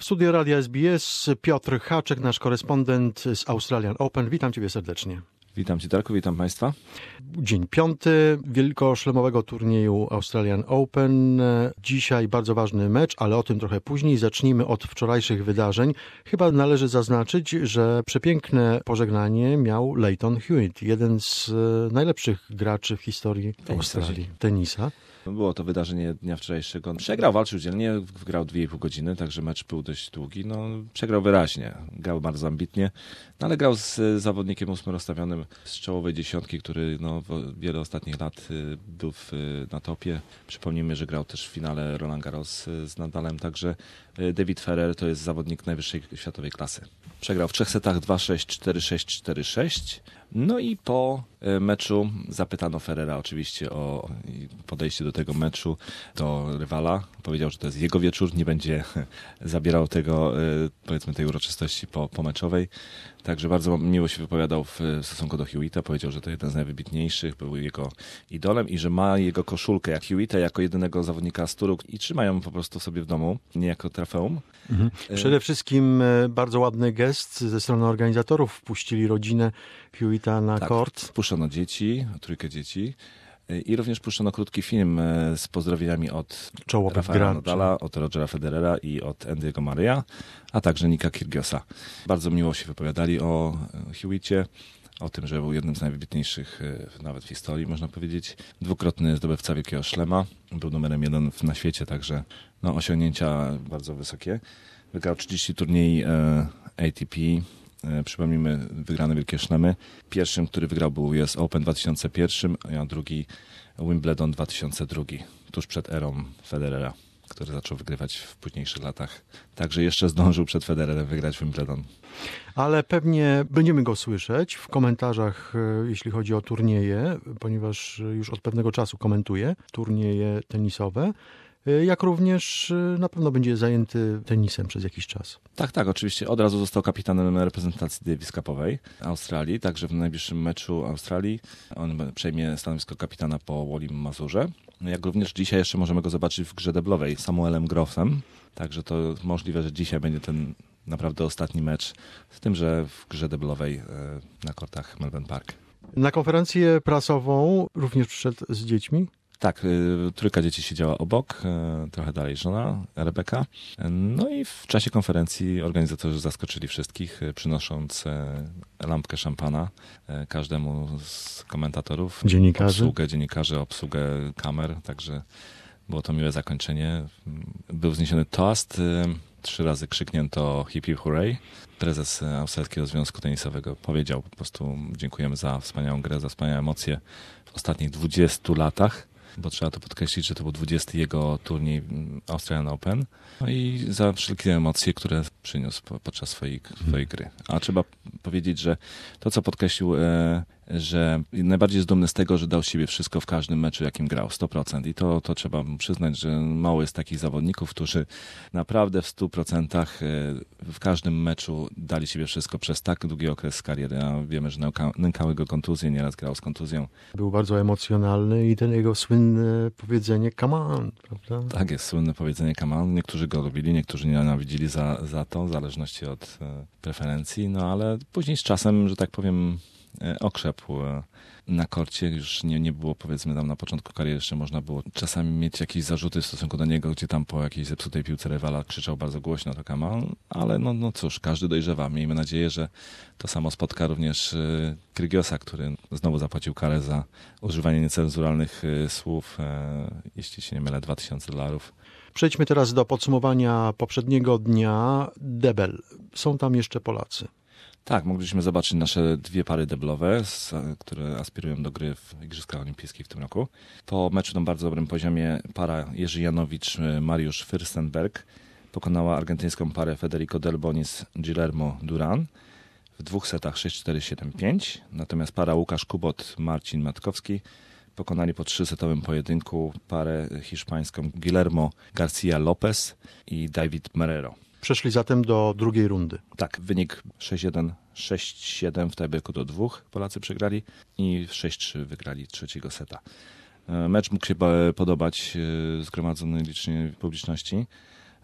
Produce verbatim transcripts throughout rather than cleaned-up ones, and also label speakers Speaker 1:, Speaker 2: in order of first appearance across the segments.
Speaker 1: Studio Radia S B S, Piotr Haczek, nasz korespondent z Australian Open. Witam Ciebie serdecznie.
Speaker 2: Witam Cię, Darku, witam Państwa.
Speaker 1: Dzień piąty wielkoszlemowego turnieju Australian Open. Dzisiaj bardzo ważny mecz, ale o tym trochę później. Zacznijmy od wczorajszych wydarzeń. Chyba należy zaznaczyć, że przepiękne pożegnanie miał Lleyton Hewitt, jeden z najlepszych graczy w historii Australii, tenisa.
Speaker 2: Było to wydarzenie dnia wczorajszego. Przegrał, walczył dzielnie, grał dwie i pół godziny, także mecz był dość długi. No, przegrał wyraźnie, grał bardzo ambitnie, no, ale grał z zawodnikiem ósmym rozstawionym z czołowej dziesiątki, który no, wiele ostatnich lat był w, na topie. Przypomnijmy, że grał też w finale Roland Garros z Nadalem, także David Ferrer to jest zawodnik najwyższej światowej klasy. Przegrał w trzech setach dwa sześć, cztery sześć, cztery sześć. No i po meczu zapytano Ferrera oczywiście o podejście do tego meczu, do rywala. Powiedział, że to jest jego wieczór, nie będzie zabierał tego, powiedzmy, tej uroczystości po, pomeczowej. Także bardzo miło się wypowiadał w stosunku do Hewitta. Powiedział, że to jeden z najwybitniejszych, był jego idolem i że ma jego koszulkę jak Hewitta, jako jedynego zawodnika z turu i trzymają po prostu sobie w domu, nie jako trofeum.
Speaker 1: Mhm. Przede wszystkim bardzo ładny gest ze strony organizatorów. Wpuścili rodzinę Hewitta na
Speaker 2: tak,
Speaker 1: kort.
Speaker 2: Wpuszczono dzieci, trójkę dzieci. I również puszczono krótki film z pozdrowieniami od
Speaker 1: Czołowych
Speaker 2: Rafaela
Speaker 1: graczy.
Speaker 2: Nadala, od Rogera Federera i od Andy'ego Murraya, a także Nika Kyrgiosa. Bardzo miło się wypowiadali o Hewitcie, o tym, że był jednym z najwybitniejszych nawet w historii, można powiedzieć. Dwukrotny zdobywca Wielkiego Szlema, był numerem jeden na świecie, także no, osiągnięcia bardzo wysokie. Wygrał trzydzieści turniej A T P. Przypomnijmy wygrane Wielkie Szlemy. Pierwszym, który wygrał, był U S Open w dwa tysiące pierwszym, a drugi Wimbledon dwa tysiące drugi, tuż przed erą Federera, który zaczął wygrywać w późniejszych latach. Także jeszcze zdążył przed Federerem wygrać Wimbledon.
Speaker 1: Ale pewnie będziemy go słyszeć w komentarzach, jeśli chodzi o turnieje, ponieważ już od pewnego czasu komentuje turnieje tenisowe. Jak również na pewno będzie zajęty tenisem przez jakiś czas.
Speaker 2: Tak, tak, oczywiście. Od razu został kapitanem reprezentacji Davis Cupowej Australii, także w najbliższym meczu Australii on przejmie stanowisko kapitana po Wolim Mazurze. Jak również dzisiaj jeszcze możemy go zobaczyć w grze deblowej Samuelem Grossem, także to możliwe, że dzisiaj będzie ten naprawdę ostatni mecz, z tym, że w grze deblowej na kortach Melbourne Park.
Speaker 1: Na konferencję prasową również przyszedł z dziećmi?
Speaker 2: Tak, y, trójka dzieci siedziała obok, y, trochę dalej żona, Rebeka. No i w czasie konferencji organizatorzy zaskoczyli wszystkich, y, przynosząc y, lampkę szampana y, każdemu z komentatorów.
Speaker 1: Dziennikarzy.
Speaker 2: Obsługę dziennikarzy, obsługę kamer, także było to miłe zakończenie. Był wzniesiony toast, y, trzy razy krzyknięto hip hip hooray. Prezes Australskiego Związku Tenisowego powiedział po prostu dziękujemy za wspaniałą grę, za wspaniałe emocje w ostatnich dwudziestu latach. Bo trzeba to podkreślić, że to był dwudziesty jego turniej Australian Open. No i za wszelkie emocje, które przyniósł po, podczas swojej, swojej gry. A trzeba powiedzieć, że to, co podkreślił, e, że najbardziej jest dumny z tego, że dał z siebie wszystko w każdym meczu, jakim grał, sto procent. I to, to trzeba mu przyznać, że mało jest takich zawodników, którzy naprawdę w stu procentach w każdym meczu dali siebie wszystko przez tak długi okres kariery. A wiemy, że nęka, nękały go kontuzje, nieraz grał z kontuzją.
Speaker 1: Był bardzo emocjonalny i ten jego słynne powiedzenie come on, prawda?
Speaker 2: Tak jest, słynne powiedzenie come on. Niektórzy go lubili, niektórzy nienawidzili za, za to, w zależności od e, preferencji, no ale później z czasem, że tak powiem, okrzepł na korcie, już nie, nie było, powiedzmy, tam na początku kariery jeszcze można było czasami mieć jakieś zarzuty w stosunku do niego, gdzie tam po jakiejś zepsutej piłce rywala krzyczał bardzo głośno, to Kamal, ale no, no cóż, każdy dojrzewa. Miejmy nadzieję, że to samo spotka również Kyrgiosa, który znowu zapłacił karę za używanie niecenzuralnych słów, jeśli się nie mylę, dwa tysiące dolarów.
Speaker 1: Przejdźmy teraz do podsumowania poprzedniego dnia. Debel. Są tam jeszcze Polacy.
Speaker 2: Tak, mogliśmy zobaczyć nasze dwie pary deblowe, które aspirują do gry w Igrzyskach Olimpijskich w tym roku. Po meczu na bardzo dobrym poziomie para Jerzy Janowicz-Mariusz Fürstenberg pokonała argentyńską parę Federico Delbonis-Guillermo Duran w dwóch setach sześć cztery siedem pięć. Natomiast para Łukasz Kubot-Marcin Matkowski pokonali po trzysetowym pojedynku parę hiszpańską Guillermo García López i David Marrero.
Speaker 1: Przeszli zatem do drugiej rundy.
Speaker 2: Tak, wynik sześć jeden, sześć siedem w tiebreaku do dwóch Polacy przegrali i sześć trzy wygrali trzeciego seta. Mecz mógł się podobać zgromadzonej licznie publiczności.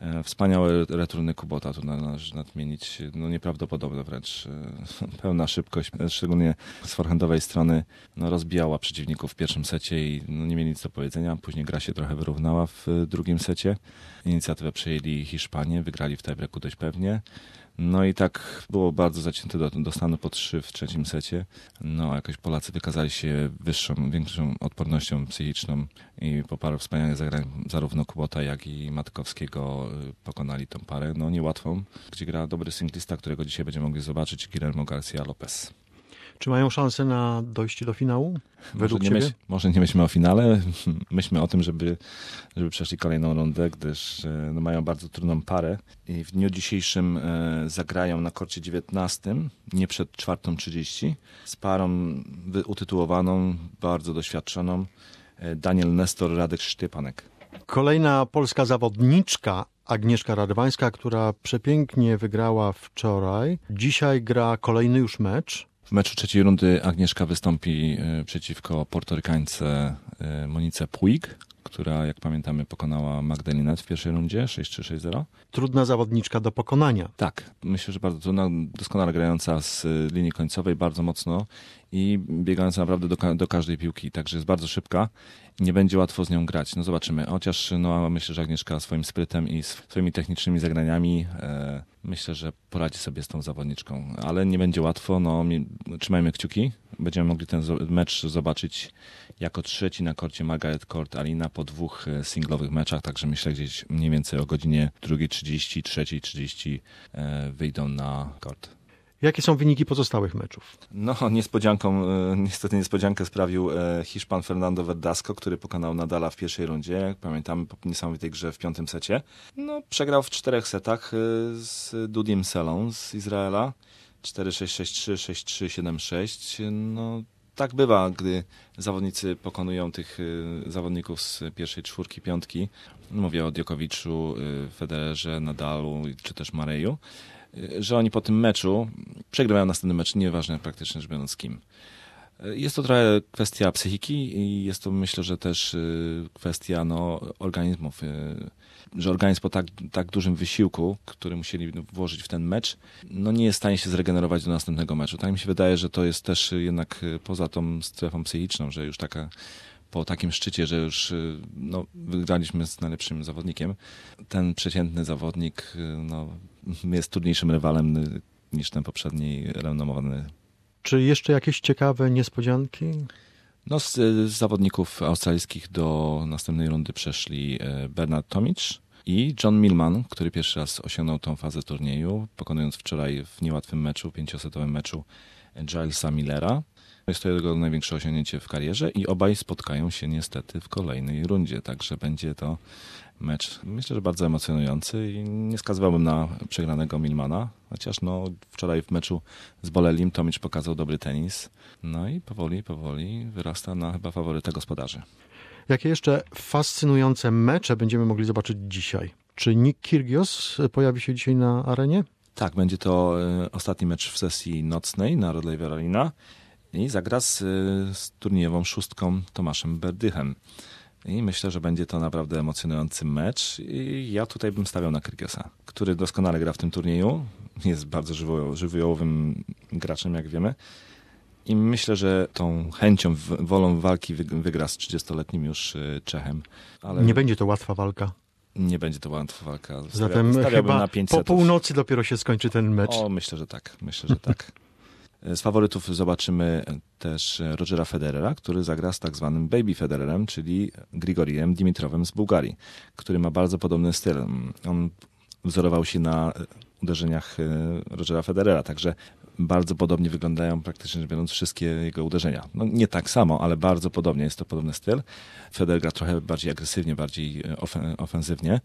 Speaker 2: Wspaniałe returny Kubota, tu należy nadmienić, no nieprawdopodobne wręcz, pełna szybkość, szczególnie z forehandowej strony, no rozbijała przeciwników w pierwszym secie i no nie mieli nic do powiedzenia, później gra się trochę wyrównała w drugim secie, inicjatywę przejęli Hiszpanie, wygrali w tiebreaku dość pewnie. No i tak było bardzo zacięte do, do stanu po trzy w trzecim secie. No a jakoś Polacy wykazali się wyższą, większą odpornością psychiczną i po paru wspaniałych zagrań zarówno Kubota, jak i Matkowskiego pokonali tą parę. No niełatwą, gdzie gra dobry singlista, którego dzisiaj będziemy mogli zobaczyć, Guillermo Garcia Lopez.
Speaker 1: Czy mają szansę na dojście do finału? Według
Speaker 2: może, nie
Speaker 1: ciebie?
Speaker 2: myśl, może nie myślmy o finale, myślmy o tym, żeby, żeby przeszli kolejną rundę, gdyż no, mają bardzo trudną parę i w dniu dzisiejszym e, zagrają na korcie dziewiętnastym, nie przed czwartą trzydzieści, z parą utytułowaną, bardzo doświadczoną, e, Daniel Nestor, Radek Szczepanek.
Speaker 1: Kolejna polska zawodniczka, Agnieszka Radwańska, która przepięknie wygrała wczoraj. Dzisiaj gra kolejny już mecz.
Speaker 2: W meczu trzeciej rundy Agnieszka wystąpi przeciwko Portorykańce Monice Puig, która, jak pamiętamy, pokonała Magdalinet w pierwszej rundzie sześć trzy sześć zero.
Speaker 1: Trudna zawodniczka do pokonania.
Speaker 2: Tak, myślę, że bardzo trudna, doskonale grająca z linii końcowej, bardzo mocno i biegająca naprawdę do, do każdej piłki, także jest bardzo szybka i nie będzie łatwo z nią grać. No zobaczymy, chociaż no, myślę, że Agnieszka swoim sprytem i swoimi technicznymi zagraniami e, myślę, że poradzi sobie z tą zawodniczką, ale nie będzie łatwo, no trzymajmy kciuki, będziemy mogli ten mecz zobaczyć jako trzeci na korcie Margaret Court Arena po dwóch singlowych meczach, także myślę gdzieś mniej więcej o godzinie drugiej trzydzieści, trzeciej trzydzieści e, wyjdą na kort.
Speaker 1: Jakie są wyniki pozostałych meczów?
Speaker 2: No, niespodzianką, niestety niespodziankę sprawił Hiszpan Fernando Verdasco, który pokonał Nadala w pierwszej rundzie. Jak pamiętamy, po niesamowitej grze w piątym secie. No, przegrał w czterech setach z Dudim Selą z Izraela. cztery sześć sześć trzy, sześć trzy siedem sześć. No, tak bywa, gdy zawodnicy pokonują tych zawodników z pierwszej czwórki, piątki. Mówię o Djokoviczu, Federerze, Nadalu czy też Mareju. Że oni po tym meczu przegrywają następny mecz, nieważne praktycznie rzecz biorąc z kim. Jest to trochę kwestia psychiki i jest to, myślę, że też kwestia no, organizmów, że organizm po tak, tak dużym wysiłku, który musieli włożyć w ten mecz, no nie jest w stanie się zregenerować do następnego meczu. Tak mi się wydaje, że to jest też jednak poza tą strefą psychiczną, że już taka po takim szczycie, że już no, wygraliśmy z najlepszym zawodnikiem, ten przeciętny zawodnik no, jest trudniejszym rywalem niż ten poprzedni renomowany.
Speaker 1: Czy jeszcze jakieś ciekawe niespodzianki?
Speaker 2: No, z, z zawodników australijskich do następnej rundy przeszli Bernard Tomic i John Millman, który pierwszy raz osiągnął tą fazę turnieju, pokonując wczoraj w niełatwym meczu, pięciosetowym meczu Gilesa Millera. Jest to jego największe osiągnięcie w karierze i obaj spotkają się niestety w kolejnej rundzie, także będzie to mecz, myślę, że bardzo emocjonujący i nie skazywałbym na przegranego Millmana, chociaż no, wczoraj w meczu z Bolelim Tomic pokazał dobry tenis, no i powoli, powoli wyrasta na chyba faworyta gospodarzy.
Speaker 1: Jakie jeszcze fascynujące mecze będziemy mogli zobaczyć dzisiaj? Czy Nick Kyrgios pojawi się dzisiaj na arenie?
Speaker 2: Tak, będzie to ostatni mecz w sesji nocnej na Rod Laver Arena i zagra z, z turniejową szóstką Tomaszem Berdychem. I myślę, że będzie to naprawdę emocjonujący mecz i ja tutaj bym stawiał na Kyrgiosa, który doskonale gra w tym turnieju, jest bardzo żywiołowym graczem, jak wiemy. I myślę, że tą chęcią, wolą walki wygra z trzydziestoletnim już Czechem. Ale
Speaker 1: nie będzie to łatwa walka.
Speaker 2: Nie będzie to łatwa walka.
Speaker 1: Zatem chyba
Speaker 2: na pięć
Speaker 1: po
Speaker 2: setów.
Speaker 1: północy dopiero się skończy ten mecz.
Speaker 2: O, myślę, że tak. Myślę, że tak. Z faworytów zobaczymy też Rogera Federera, który zagra z tak zwanym Baby Federerem, czyli Grigorijem Dimitrowem z Bułgarii, który ma bardzo podobny styl. On wzorował się na uderzeniach Rogera Federera, także bardzo podobnie wyglądają praktycznie rzecz biorąc wszystkie jego uderzenia. No nie tak samo, ale bardzo podobnie, jest to podobny styl. Federer gra trochę bardziej agresywnie, bardziej ofensywnie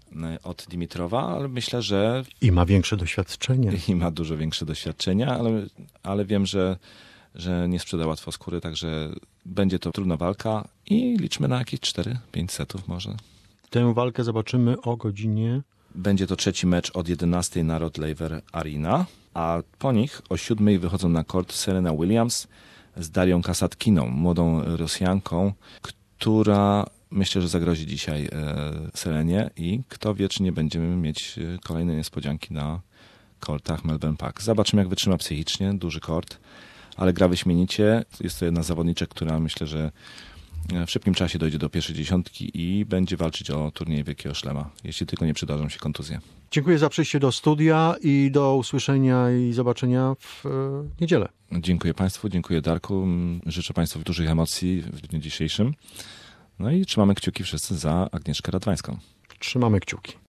Speaker 2: od Dimitrowa, ale myślę, że...
Speaker 1: I ma większe doświadczenie.
Speaker 2: I ma dużo większe doświadczenia, ale, ale wiem, że, że nie sprzeda łatwo skóry, także będzie to trudna walka i liczmy na jakieś cztery pięć setów może.
Speaker 1: Tę walkę zobaczymy o godzinie...
Speaker 2: Będzie to trzeci mecz od jedenastej na Rod Laver Arena, a po nich o siódmej wychodzą na kort Serena Williams z Darią Kasatkiną, młodą Rosjanką, która myślę, że zagrozi dzisiaj Selenie i kto wie, czy nie będziemy mieć kolejnej niespodzianki na kortach Melbourne Park. Zobaczymy, jak wytrzyma psychicznie, duży kort, ale gra wyśmienicie. Jest to jedna z zawodniczek, która myślę, że w szybkim czasie dojdzie do pierwszej dziesiątki i będzie walczyć o turniej Wielkiego Szlema, jeśli tylko nie przydarzą się kontuzje.
Speaker 1: Dziękuję za przyjście do studia i do usłyszenia i zobaczenia w e, niedzielę.
Speaker 2: Dziękuję Państwu, dziękuję Darku. Życzę Państwu dużych emocji w dniu dzisiejszym. No i trzymamy kciuki wszyscy za Agnieszkę Radwańską.
Speaker 1: Trzymamy kciuki.